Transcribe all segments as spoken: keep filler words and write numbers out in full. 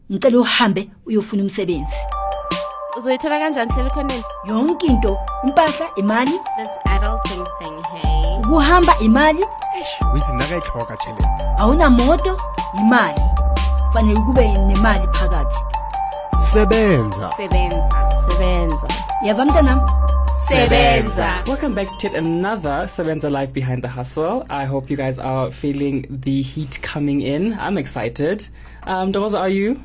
ngicela uhambe uyofuna umsebenzi. Uzoyithola kanjani hlelo khoneni? Yonke into, impahla, imali, This adulting thing, hey. ukuhamba imali, withi nakayihloka theleni. awuna moto, imali. Fanele kube nemali phakathi. Sebenza. Sebenza. Sebenza. Yava mntanami? Sebenza. Welcome back to another Sebenza Live Behind the Hustle. I hope you guys are feeling the heat coming in. I'm excited. Um, Doza, are you?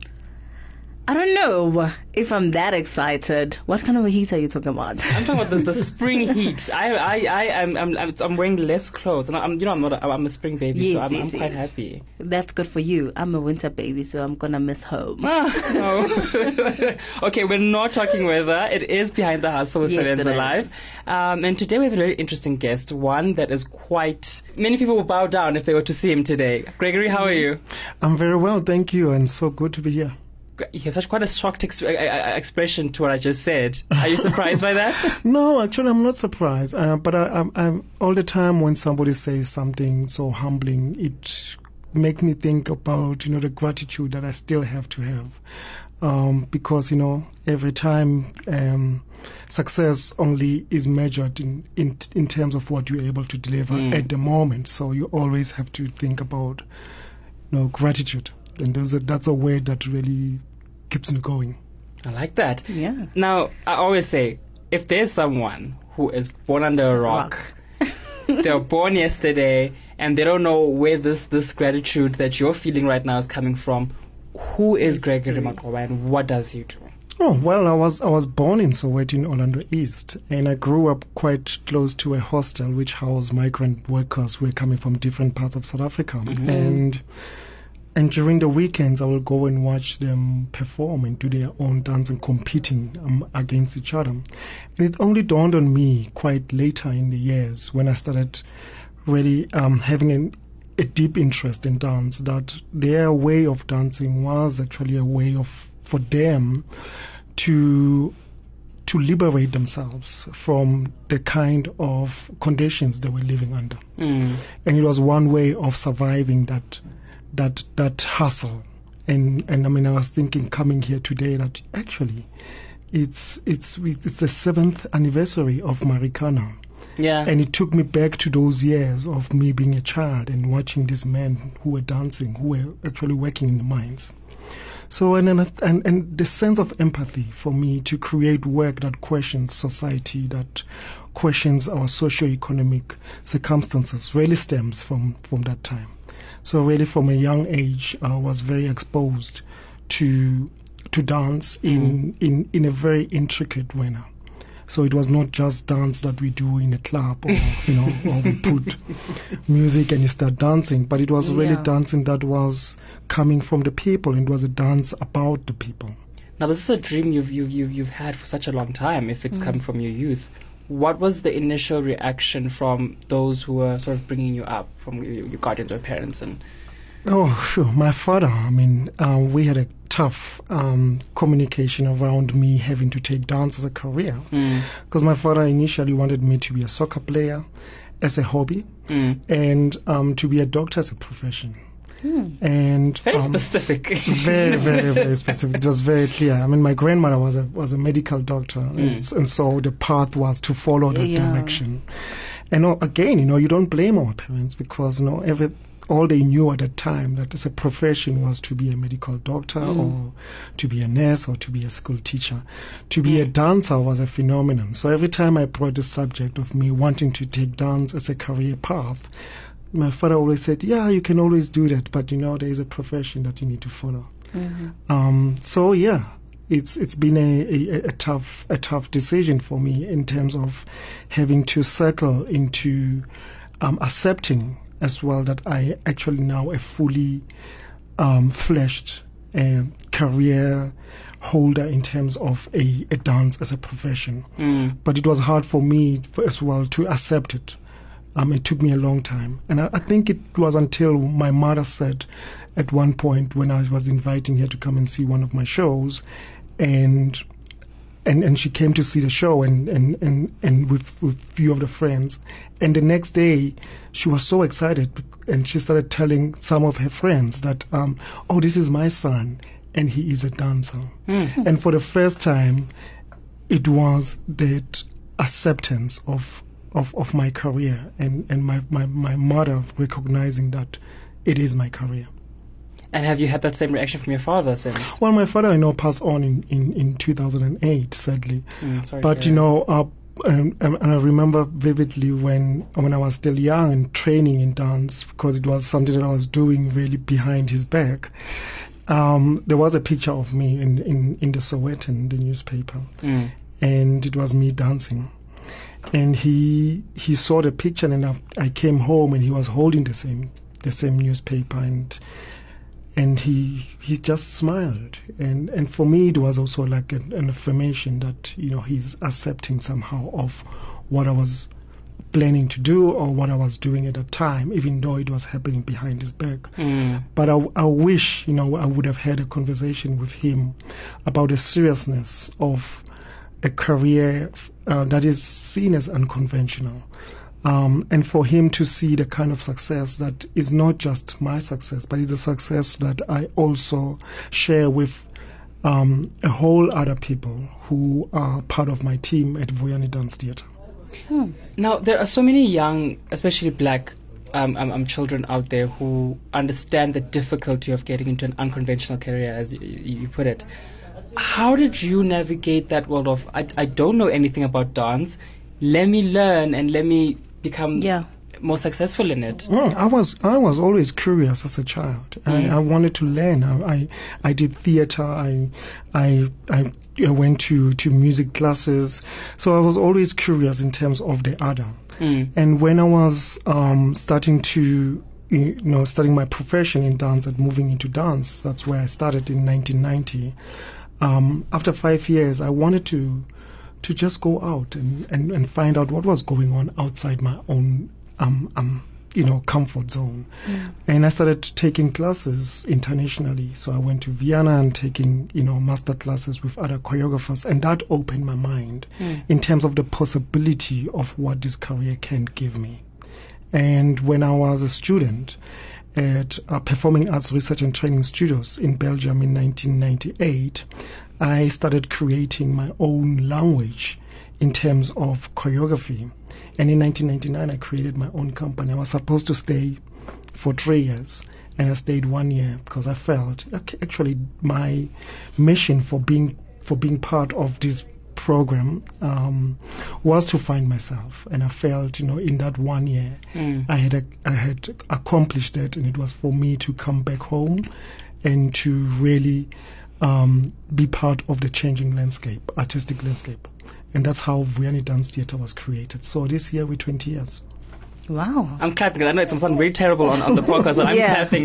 I don't know if I'm that excited. What kind of a heat are you talking about? I'm talking about the, the spring heat. I, I, I, I'm, I'm, I'm I'm wearing less clothes, and I'm, you know, I'm not, a, I'm a spring baby, Yes, so I'm, yes, I'm quite yes. happy. That's good for you. I'm a winter baby, so I'm gonna miss home. Ah, no. Okay, we're not talking weather. It is Behind the Hustle with Yes, it Sebenza is. Live. Um, and today we have a very interesting guest, one that is quite... Many people will bow down if they were to see him today. Gregory, how are you? I'm very well, thank you, and so good to be here. You have such quite a shocked ex- uh, uh, expression to what I just said. Are you surprised by that? No, actually, I'm not surprised. Uh, but I, I'm, I'm all the time when somebody says something so humbling, it makes me think about you know the gratitude that I still have to have, um, because you know every time um, success only is measured in, in in terms of what you're able to deliver Mm. at the moment. So you always have to think about you know gratitude, and there's a, that's a word that really keeps me going. I like that. Yeah. Now, I always say, if there's someone who is born under a rock, they were born yesterday, and they don't know where this, this gratitude that you're feeling right now is coming from, who is Gregory Maqoba and what does he do? Oh, well, I was I was born in Soweto in Orlando East, and I grew up quite close to a hostel which housed migrant workers who were coming from different parts of South Africa. Mm-hmm. And and during the weekends, I will go and watch them perform and do their own dance and competing um, against each other. And it only dawned on me quite later in the years when I started really um, having an, a deep interest in dance that their way of dancing was actually a way of for them to to liberate themselves from the kind of conditions they were living under. Mm. And it was one way of surviving that that that hustle. And and I mean I was thinking coming here today that actually it's it's it's the seventh anniversary of Marikana. Yeah. And it took me back to those years of me being a child and watching these men who were dancing, who were actually working in the mines. So, and, and, and, and the sense of empathy for me to create work that questions society, that questions our socio-economic circumstances really stems from, from that time. So really from a young age, I was very exposed to, to dance in, mm. in, in a very intricate manner. So it was not just dance that we do in a club or, you know, or we put music and you start dancing, but it was really Yeah. dancing that was coming from the people, and it was a dance about the people. Now, this is a dream you've, you've, you've, you've had for such a long time, if it's come from your youth. What was the initial reaction from those who were sort of bringing you up, from your, your guardians or parents? And Oh, sure. My father, I mean, uh, we had a tough um, communication around me having to take dance as a career. Because mm. my father initially wanted me to be a soccer player as a hobby Mm. and um, to be a doctor as a profession. Hmm. And Very um, specific. very, very, very specific. It was very clear. I mean, my grandmother was a was a medical doctor, Mm. and, s- and so the path was to follow that Yeah. direction. And uh, again, you know, you don't blame our parents because you know every all they knew at that time that as a profession was to be a medical doctor Mm. or to be a nurse or to be a school teacher. To be a dancer was a phenomenon. So every time I brought the subject of me wanting to take dance as a career path, my father always said, yeah, you can always do that, but you know, there is a profession that you need to follow. Mm-hmm. Um, so yeah, it's it's been a, a, a tough a tough decision for me in terms of having to circle into um, accepting as well that I actually now a fully um, fleshed uh, career holder in terms of a, a dance as a profession. Mm. But it was hard for me for, as well to accept it. Um, it took me a long time. And I, I think it was until my mother said at one point when I was inviting her to come and see one of my shows, and and, and she came to see the show and, and, and, and with with few of the friends. And the next day she was so excited and she started telling some of her friends that, um, oh, this is my son. and he is a dancer. Mm. And for the first time, it was that acceptance of of, of my career and, and my, my, my mother recognizing that it is my career. And have you had that same reaction from your father since? Well, my father, I know, passed on in, in, in two thousand eight, sadly. Mm, sorry but, to you hear know, uh, um, and I remember vividly when when I was still young and training in dance, because it was something that I was doing really behind his back. Um, there was a picture of me in, in, in the Sowetan, the newspaper, Mm. and it was me dancing. And he he saw the picture, and I, I came home, and he was holding the same the same newspaper, and and he he just smiled. And and for me, it was also like an, an affirmation that, you know, he's accepting somehow of what I was planning to do or what I was doing at the time, even though it was happening behind his back. Mm. But I, I wish, you know, I would have had a conversation with him about the seriousness of a career uh, that is seen as unconventional. Um, and for him to see the kind of success that is not just my success, but is a success that I also share with um, a whole other people who are part of my team at Vuyani Dance Theatre. Now, there are so many young, especially black um, um, um, children out there who understand the difficulty of getting into an unconventional career, as y- you put it. How did you navigate that world of, I, I don't know anything about dance, let me learn and let me become Yeah. more successful in it? Mm, I was I was always curious as a child. I, I wanted to learn. I I, I did theater. I I I I went to, to music classes. So I was always curious in terms of the other. Mm. And when I was um, starting to you know starting my profession in dance and moving into dance, that's where I started in nineteen ninety. Um, after five years, I wanted to to just go out and, and, and find out what was going on outside my own um, um, you know, comfort zone. Mm. And I started taking classes internationally. So I went to Vienna and taking, you know, master classes with other choreographers, and that opened my mind Mm. in terms of the possibility of what this career can give me. And when I was a student at uh, Performing Arts Research and Training Studios in Belgium in nineteen ninety-eight, I started creating my own language in terms of choreography. And in nineteen ninety-nine, I created my own company. I was supposed to stay for three years, and I stayed one year because I felt ac- actually my mission for being for being part of this program um, was to find myself. And I felt, you know, in that one year, Mm. I had a, I had accomplished that, and it was for me to come back home and to really um, be part of the changing landscape, artistic landscape. And that's how Vuyani Dance Theatre was created. So this year we're twenty years. Wow. I'm clapping because I know it sounds very terrible on, on the podcast, but I'm Yeah. clapping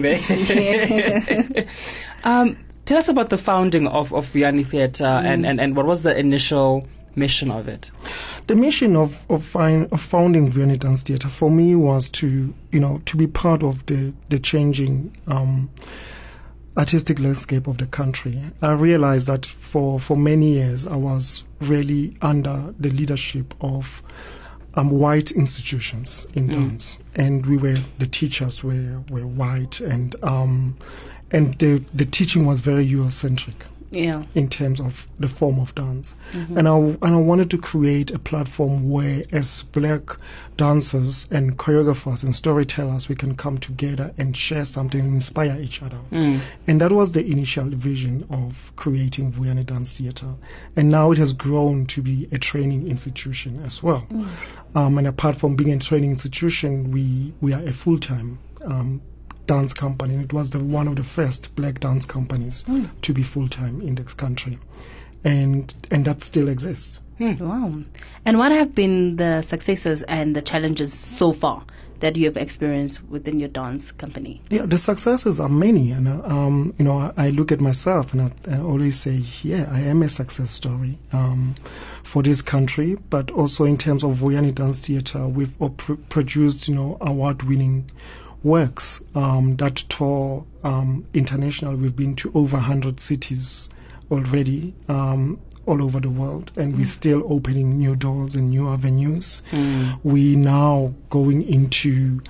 there. um, tell us about the founding of, of Vuyani Theatre and, and, and what was the initial mission of it? The mission of of, find, of founding Vuyani Dance Theatre for me was to, you know, to be part of the the changing um, artistic landscape of the country. I realized that for for many years I was really under the leadership of um, white institutions in Mm. dance, and we were the teachers were were white, and um, and the the teaching was very Eurocentric Yeah. in terms of the form of dance. Mhm. And I and I wanted to create a platform where, as black dancers and choreographers and storytellers, we can come together and share something and inspire each other. Mm. And that was the initial vision of creating Vuyani Dance Theatre. And now it has grown to be a training institution as well. Um, and apart from being a training institution, we, we are a full-time um, dance company. And it was the one of the first black dance companies Mm. to be full-time in this country. And, and that still exists. Wow. And what have been the successes and the challenges so far that you have experienced within your dance company? Yeah, the successes are many, and uh, um, you know, I, I look at myself and I, I always say, yeah, I am a success story um, for this country, but also in terms of Vuyani Dance Theatre, we've uh, pr- produced, you know, award-winning works um, that tour um, international. We've been to over one hundred cities already. Um, all over the world, and we're still opening new doors and new avenues. Mm. We now going into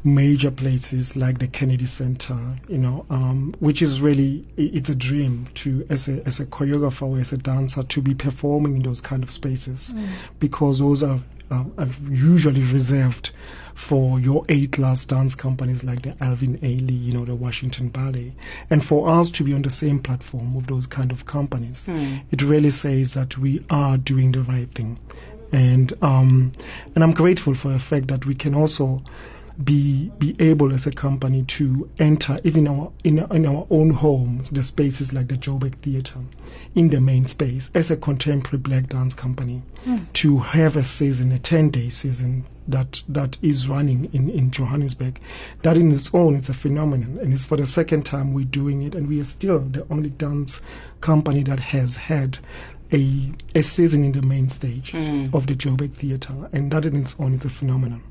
major places like the Kennedy Center, you know, um, which is really, i- it's a dream to, as a, as a choreographer or as a dancer, to be performing in those kind of spaces, because those are, uh, are usually reserved for your A-class dance companies like the Alvin Ailey, you know, the Washington Ballet. And for us to be on the same platform with those kind of companies, it really says that we are doing the right thing. And um, and I'm grateful for the fact that we can also be be able as a company to enter even our in, our- in our own home, the spaces like the Joburg Theatre, in the main space as a contemporary black dance company, to have a season, a ten-day season that that is running in, in Johannesburg. That in its own is a phenomenon, and it's for the second time we're doing it, and we are still the only dance company that has had a a season in the main stage of the Joburg Theatre, and that in its own is a phenomenon.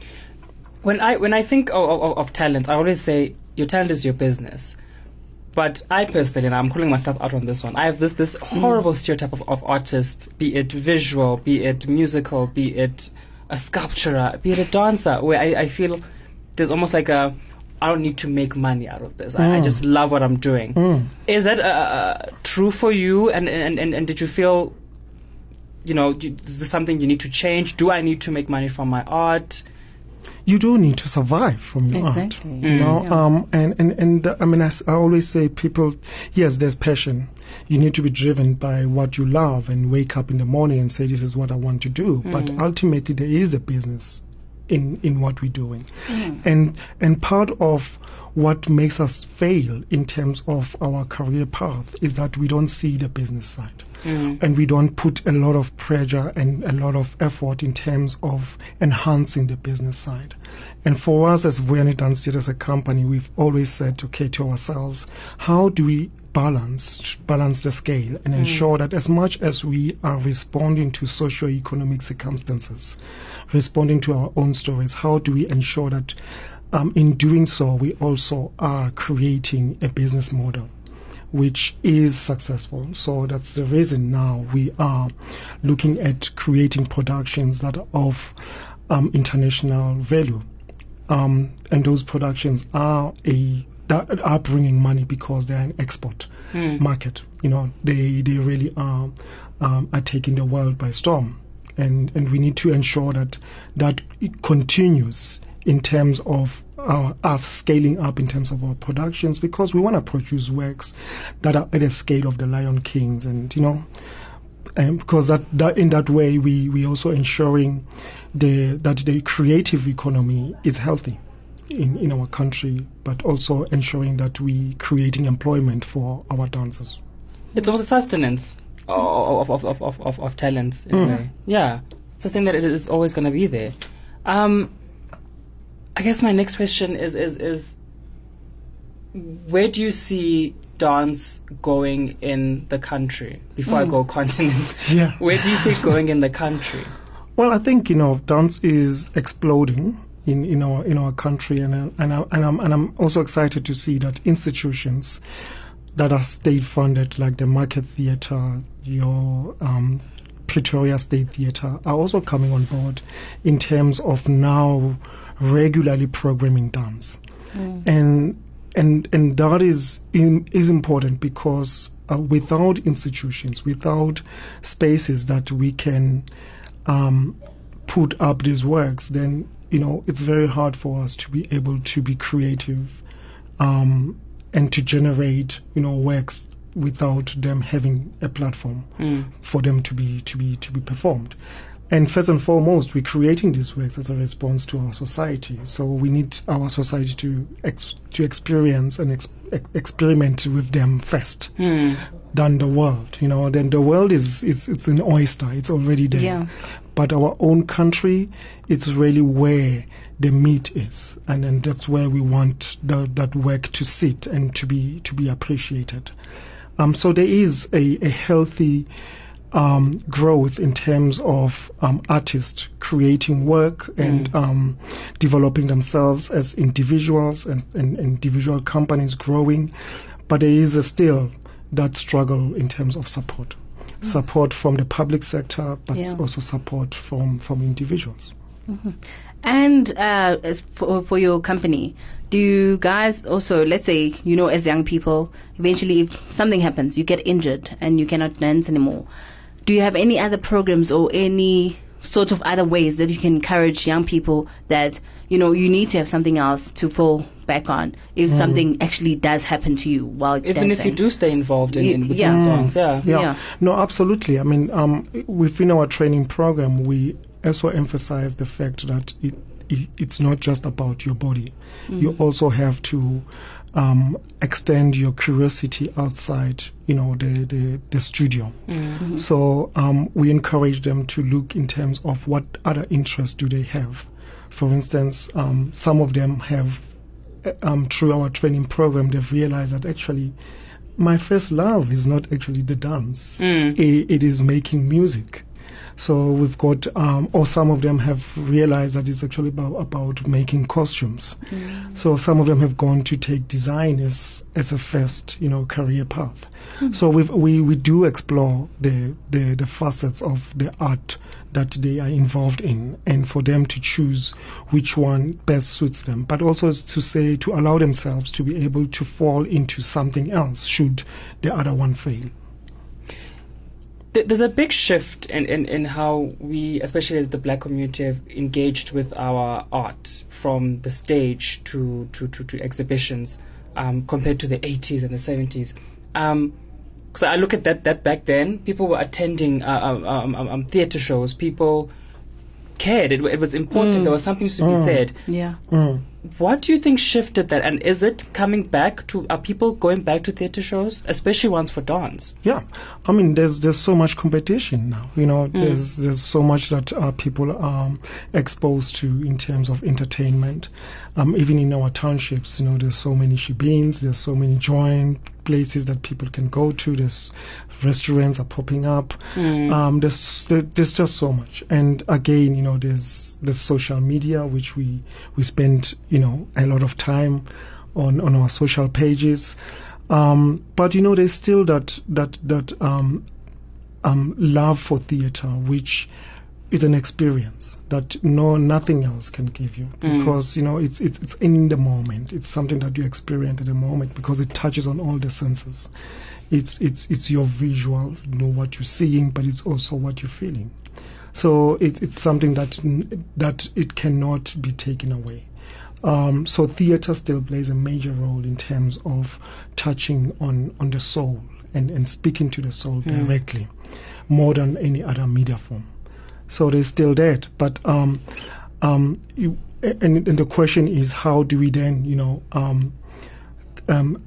When I when I think of, of, of talent, I always say your talent is your business. But I personally, and I'm calling myself out on this one, I have this this horrible stereotype of, of artists, be it visual, be it musical, be it a sculptor, be it a dancer, where I, I feel there's almost like a, I don't need to make money out of this. I, I just love what I'm doing. Mm. Is that uh, uh, true for you? And, and, and, and did you feel, you know, you, is this something you need to change? Do I need to make money from my art? You do need to survive from your Exactly. art, you know. Um, and and and uh, I mean, as I always say, people, yes, there's passion. You need to be driven by what you love and wake up in the morning and say, "This is what I want to do." But ultimately, there is a business in in what we're doing, and and part of what makes us fail in terms of our career path is that we don't see the business side. And we don't put a lot of pressure and a lot of effort in terms of enhancing the business side. And for us as Vuyani Dance Theatre as a company, we've always said, okay, to ourselves, how do we balance balance the scale and ensure that as much as we are responding to socio-economic circumstances, responding to our own stories, how do we ensure that um, in doing so we also are creating a business model which is successful. So that's the reason now we are looking at creating productions that are of um, international value. Um, and those productions are a that are bringing money because they're an export market. You know, they they really are um, are taking the world by storm, and and we need to ensure that that it continues in terms of our, us scaling up in terms of our productions, because we want to produce works that are at the scale of the Lion Kings, and you know, and because that, that in that way we we also ensuring the that the creative economy is healthy in in our country, but also ensuring that we creating employment for our dancers. It's almost a sustenance of of of of of, of talents in a way. Yeah, something that it is always going to be there. Um, I guess my next question is is is where do you see dance going in the country? Before I go continent, Yeah. where do you see it going in the country? Well, I think, you know, dance is exploding in, in our in our country, and uh, and I, and I'm and I'm also excited to see that institutions that are state funded, like the Market Theatre, your um, Pretoria State Theatre, are also coming on board in terms of now regularly programming dance, and and and that is in, is important because uh, without institutions, without spaces that we can um, put up these works, then you know it's very hard for us to be able to be creative um, and to generate you know works without them having a platform for them to be to be to be performed. And first and foremost, we're creating these works as a response to our society. So we need our society to ex- to experience and ex- ex- experiment with them first, than the world. You know, then the world is, is it's an oyster; it's already there. Yeah. But our own country, it's really where the meat is, and then that's where we want the, that work to sit and to be to be appreciated. Um, so there is a, a healthy Um, growth in terms of um, artists creating work and um, developing themselves as individuals and, and, and individual companies growing, but there is a still that struggle in terms of support. Support from the public sector, but Yeah. also support from, from individuals. And uh, as for, for your company, do you guys also, let's say, you know, as young people, eventually if something happens, you get injured and you cannot dance anymore, do you have any other programs or any sort of other ways that you can encourage young people that, you know, you need to have something else to fall back on if mm. something actually does happen to you while even dancing? if you do stay involved in, in with yeah. dance, yeah. Yeah. Yeah. No, absolutely. I mean, um, within our training program, we also emphasize the fact that it, it it's not just about your body. Mm. You also have to um, extend your curiosity outside, you know, the the, the studio. Mm-hmm. So um, we encourage them to look in terms of what other interests do they have. For instance, um, some of them have, um, through our training program, they've realized that actually my first love is not actually the dance. Mm. I, it is making music. So we've got, um, or some of them have realized that it's actually about, about making costumes. Mm. So some of them have gone to take design as, as a first, you know, career path. Mm. So we've, we we do explore the, the the facets of the art that they are involved in, and for them to choose which one best suits them. But also to say to allow themselves to be able to fall into something else should the other one fail. There's a big shift in, in, in how we, especially as the black community, have engaged with our art from the stage to, to, to, to exhibitions um, compared to the eighties and the seventies. Um, so I look at that, that back then, people were attending uh, um, um, um, um, theatre shows. People cared. It, it was important. Mm. There was something to be Mm. said. Yeah. Mm. What do you think shifted that? And is it coming back to, are people going back to theatre shows, especially ones for dance? Yeah, I mean, there's there's so much competition now. You know, Mm. there's there's so much that uh, people are um, exposed to in terms of entertainment. Um, even in our townships, you know, there's so many shebeens, there's so many joint places that people can go to. There's restaurants are popping up. Mm. Um, there's there, there's just so much. And again, you know, there's there's social media, which we we spend, you know, a lot of time on on our social pages. Um, but you know, there's still that that that um, um, love for theatre, which is an experience that no nothing else can give you, because you know it's it's it's in the moment. It's something that you experience at the moment because it touches on all the senses. It's it's it's your visual, you know, what you're seeing, but it's also what you're feeling. So it, it's something that that it cannot be taken away. Um, so theatre still plays a major role in terms of touching on, on the soul and, and speaking to the soul Mm. directly, more than any other media form. So they're still that. But um, um, you, and, and the question is, how do we then, you know, um, um,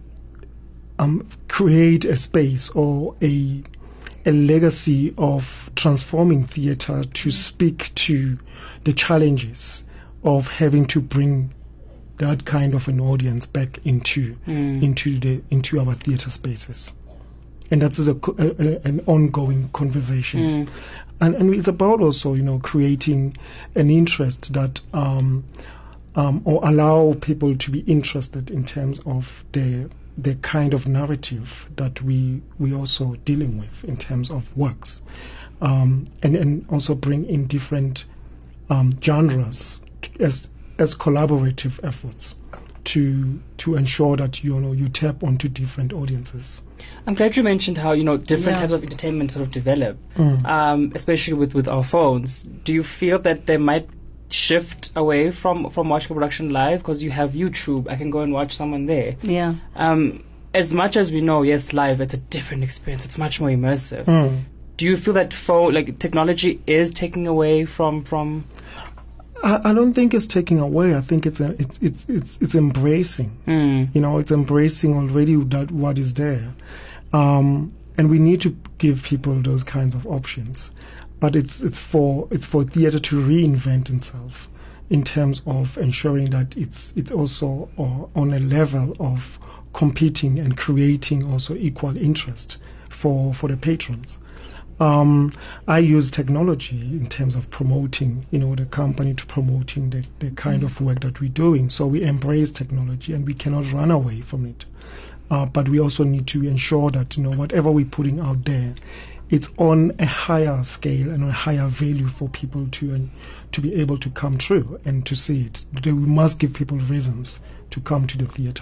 um, create a space or a a legacy of transforming theatre to speak to the challenges of having to bring that kind of an audience back into Mm. into the into our theatre spaces, and that is a, co- a, a an ongoing conversation, Mm. and and it's about also, you know, creating an interest that um, um, or allow people to be interested in terms of the the kind of narrative that we we also dealing with in terms of works, um, and and also bring in different um, genres t- as as collaborative efforts to to ensure that, you know, you tap onto different audiences. I'm glad you mentioned how, you know, different Yeah. types of entertainment sort of develop, Mm. um, especially with, with our phones. Do you feel that they might shift away from, from watching production live? Because you have YouTube. I can go and watch someone there. Yeah. Um, as much as we know, yes, live, it's a different experience. It's much more immersive. Mm. Do you feel that phone, like technology is taking away from, from I, I don't think it's taking away. I think it's a, it's it's it's it's embracing. mm, You know, it's embracing already that what is there, um, and we need to give people those kinds of options. But it's it's for it's for theatre to reinvent itself in terms of ensuring that it's it's also uh, on a level of competing and creating also equal interest for for the patrons. Um, I use technology in terms of promoting, you know, the company, to promoting the, the kind of work that we're doing. So we embrace technology and we cannot run away from it. Uh, but we also need to ensure that, you know, whatever we're putting out there, it's on a higher scale and a higher value for people to uh, to be able to come through and to see it. We must give people reasons to come to the theatre.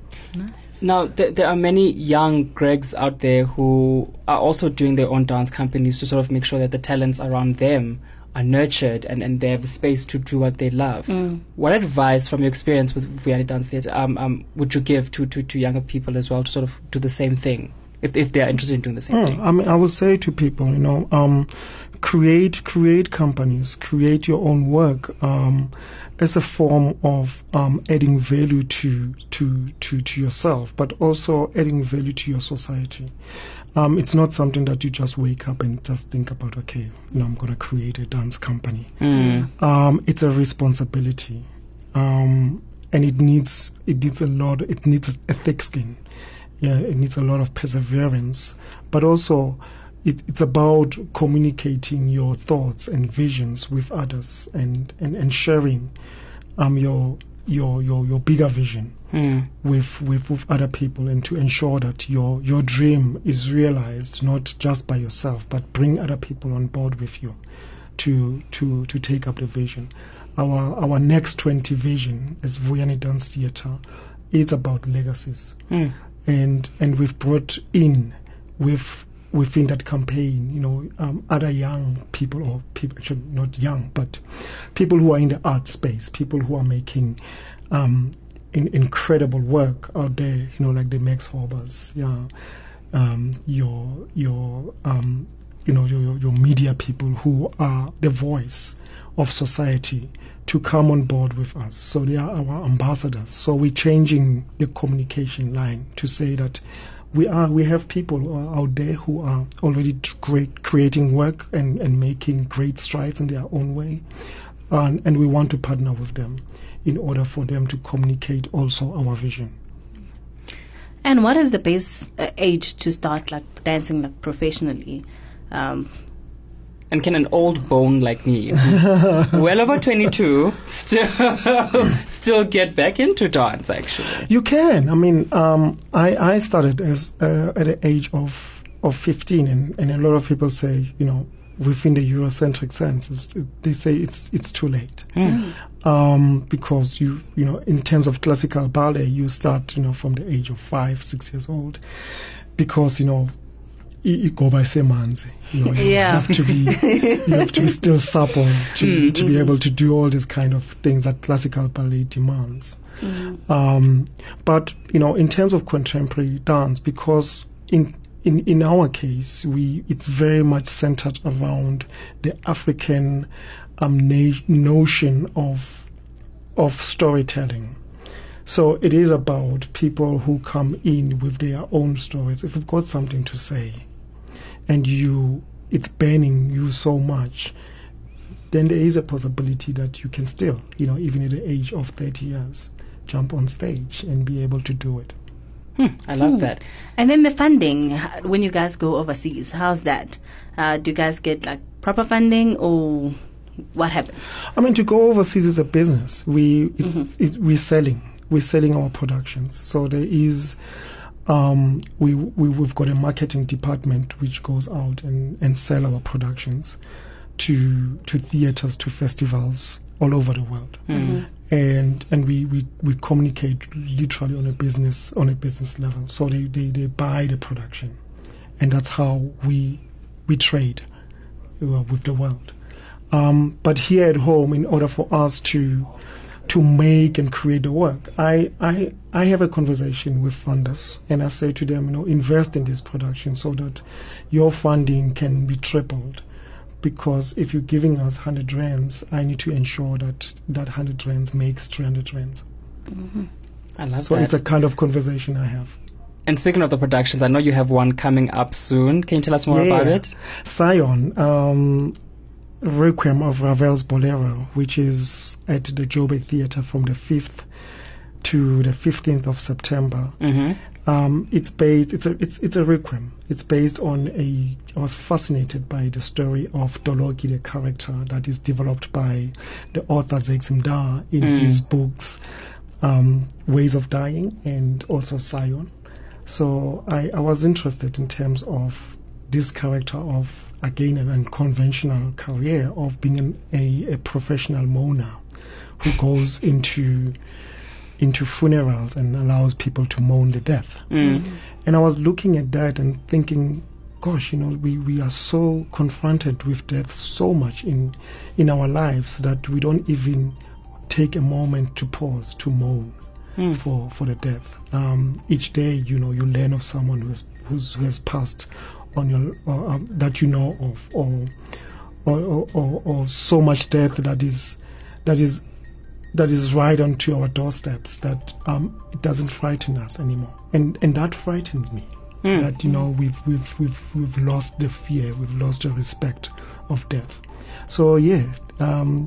Now, th- there are many young Gregs out there who are also doing their own dance companies to sort of make sure that the talents around them are nurtured and, and they have the space to do what they love. Mm. What advice from your experience with Vuyani Dance Theatre um, um, would you give to, to, to younger people as well to sort of do the same thing? If, if they are interested in doing the same Mm, thing. I mean, I would say to people, you know, um, create create companies, create your own work um, as a form of um, adding value to, to to to yourself, but also adding value to your society. Um, it's not something that you just wake up and just think about. Okay, you know, I'm going to create a dance company. Mm. Um, it's a responsibility, um, and it needs it needs a lot. It needs a thick skin. Yeah, it needs a lot of perseverance, but also it, it's about communicating your thoughts and visions with others and, and, and sharing um, your, your your your bigger vision Mm. with, with with other people, and to ensure that your your dream is realized not just by yourself, but bring other people on board with you to to to take up the vision. Our our next twenty vision as Vuyani Dance Theatre is about legacies. Mm. And and we've brought in with within that campaign, you know, um, other young people, or people, actually not young, but people who are in the art space, people who are making um, in, incredible work out there, you know, like the Max Horbers, yeah, um, your your um, you know your, your your media people who are the voice of society, to come on board with us. So they are our ambassadors. So we're changing the communication line to say that we are we have people out there who are already great, creating work and, and making great strides in their own way, and, and we want to partner with them in order for them to communicate also our vision. And what is the base uh, age to start like dancing like professionally? Um, And can an old bone like me, well over twenty-two, still still get back into dance? Actually, You can. I mean, um, I I started as uh, at the age of of fifteen, and, and a lot of people say, you know, within the Eurocentric sense, it's, they say it's it's too late, Mm. um, because you you know, in terms of classical ballet, you start, you know, from the age of five, six years old, because, you know, you go by semanzi. You know, you Yeah. have to be you have to be still supple to Mm. to be able to do all these kind of things that classical ballet demands. Um, but you know, in terms of contemporary dance, because in in in our case, we it's very much centered around the African um, na- notion of of storytelling. So it is about people who come in with their own stories. If you've got something to say, and you it's burning you so much, then there is a possibility that you can still, you know, even at the age of thirty years, jump on stage and be able to do it. Hmm, I love that. And then the funding, h- when you guys go overseas, how's that? Uh, do you guys get like proper funding, or what happens? I mean, to go overseas is a business. We it, Mhm. it, we're selling. We're selling our productions. So there is, um, we, we we've got a marketing department which goes out and, and sell our productions to to theaters, to festivals all over the world. Mm. And and we, we, we communicate literally on a business on a business level. So they, they, they buy the production, and that's how we we trade uh, with the world. Um, but here at home, in order for us to to make and create the work, I, I I have a conversation with funders, and I say to them, you know, invest in this production so that your funding can be tripled. Because if you're giving us one hundred rands, I need to ensure that that one hundred rands makes three hundred rands. I love So that. it's a kind of conversation I have. And speaking of the productions, I know you have one coming up soon. Can you tell us more about Yeah. it? Sion, um, Requiem of Ravel's Bolero, which is at the Joburg Theatre from the fifth to the fifteenth of September. Mm-hmm. Um, it's based. It's a. It's it's a requiem. It's based on a. I was fascinated by the story of Doloki, the character that is developed by the author Zeksim Da in Mm. his books, um, Ways of Dying and also Sion. So I, I was interested in terms of this character of, again, an unconventional career of being an, a, a professional mourner who goes into into funerals and allows people to mourn the death. Mm. And I was looking at that and thinking, gosh, you know, we, we are so confronted with death so much in in our lives that we don't even take a moment to pause, to mourn Mm. for, for the death. Um, each day, you know, you learn of someone who has, who's, who has passed on your, or, um, that you know of, or or, or, or or so much death that is that is that is right onto our doorsteps that um, it doesn't frighten us anymore, and and that frightens me. Mm. That, you know, we've we've we've we've lost the fear, we've lost the respect of death. So yeah, um,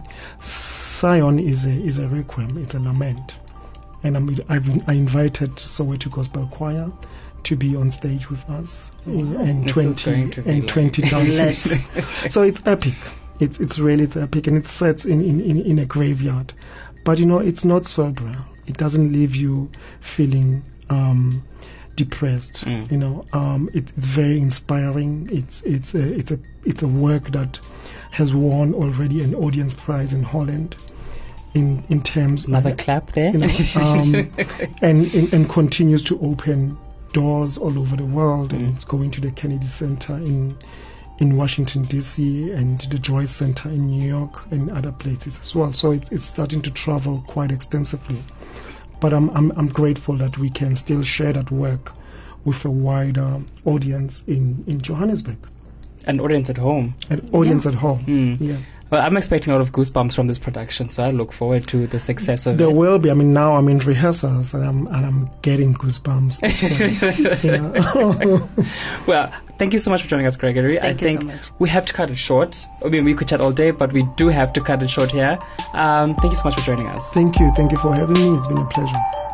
Sion is a is a requiem, it's a lament, and I'm, I've I invited Soweto Gospel Choir to be on stage with us in, in This is twenty going to be and like- twenty dances. So it's epic. It's it's really it's epic, and it sets in, in, in, in a graveyard. But you know, it's not sober. It doesn't leave you feeling um, depressed. Mm. You know, um, it, it's very inspiring. It's it's a it's a it's a work that has won already an audience prize in Holland. In in terms Another of, clap there. you know, um, and, and and continues to open doors all over the world. And Mm. it's going to the Kennedy Center in in Washington D C and the Joyce Center in New York and other places as well. So it's it's starting to travel quite extensively. But I'm I'm I'm grateful that we can still share that work with a wider audience in in Johannesburg, An audience at home. an audience at home. Mm. Yeah. Well, I'm expecting a lot of goosebumps from this production, so I look forward to the success of There it. will be. I mean, now I'm in rehearsals and I'm and I'm getting goosebumps each time. You know? Well, thank you so much for joining us, Gregory. Thank I you so think much. we have to cut it short. I mean, we could chat all day, but we do have to cut it short here. Um, thank you so much for joining us. Thank you. Thank you for having me. It's been a pleasure.